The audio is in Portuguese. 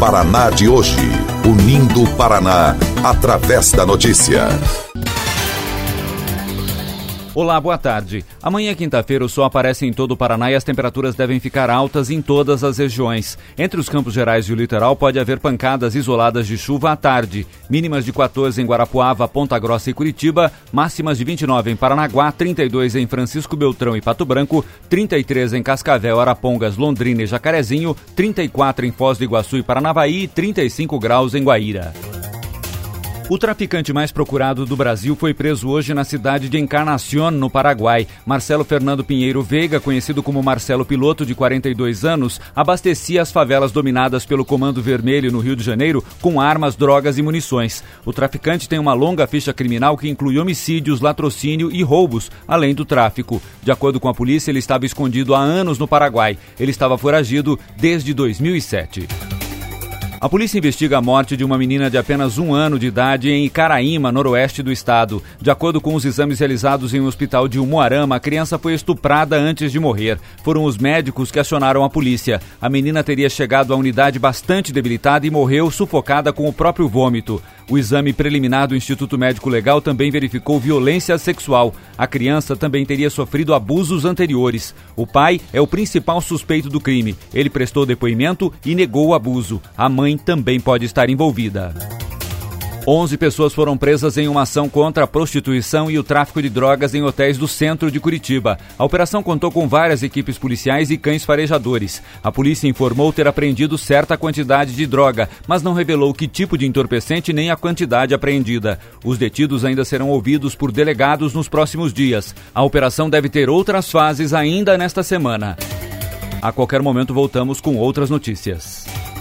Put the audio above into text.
Paraná de hoje. Unindo o Paraná através da notícia. Olá, boa tarde. Amanhã, quinta-feira, o sol aparece em todo o Paraná e as temperaturas devem ficar altas em todas as regiões. Entre os Campos Gerais e o litoral pode haver pancadas isoladas de chuva à tarde. Mínimas de 14 em Guarapuava, Ponta Grossa e Curitiba, máximas de 29 em Paranaguá, 32 em Francisco Beltrão e Pato Branco, 33 em Cascavel, Arapongas, Londrina e Jacarezinho, 34 em Foz do Iguaçu e Paranavaí e 35 graus em Guaíra. O traficante mais procurado do Brasil foi preso hoje na cidade de Encarnación, no Paraguai. Marcelo Fernando Pinheiro Veiga, conhecido como Marcelo Piloto, de 42 anos, abastecia as favelas dominadas pelo Comando Vermelho no Rio de Janeiro com armas, drogas e munições. O traficante tem uma longa ficha criminal que inclui homicídios, latrocínio e roubos, além do tráfico. De acordo com a polícia, ele estava escondido há anos no Paraguai. Ele estava foragido desde 2007. A polícia investiga a morte de uma menina de apenas 1 ano de idade em Icaraíma, noroeste do estado. De acordo com os exames realizados em um hospital de Umuarama, a criança foi estuprada antes de morrer. Foram os médicos que acionaram a polícia. A menina teria chegado à unidade bastante debilitada e morreu sufocada com o próprio vômito. O exame preliminar do Instituto Médico Legal também verificou violência sexual. A criança também teria sofrido abusos anteriores. O pai é o principal suspeito do crime. Ele prestou depoimento e negou o abuso. A mãe também pode estar envolvida. 11 pessoas foram presas em uma ação contra a prostituição e o tráfico de drogas em hotéis do centro de Curitiba. A operação contou com várias equipes policiais e cães farejadores. A polícia informou ter apreendido certa quantidade de droga, mas não revelou que tipo de entorpecente nem a quantidade apreendida. Os detidos ainda serão ouvidos por delegados nos próximos dias. A operação deve ter outras fases ainda nesta semana. A qualquer momento voltamos com outras notícias.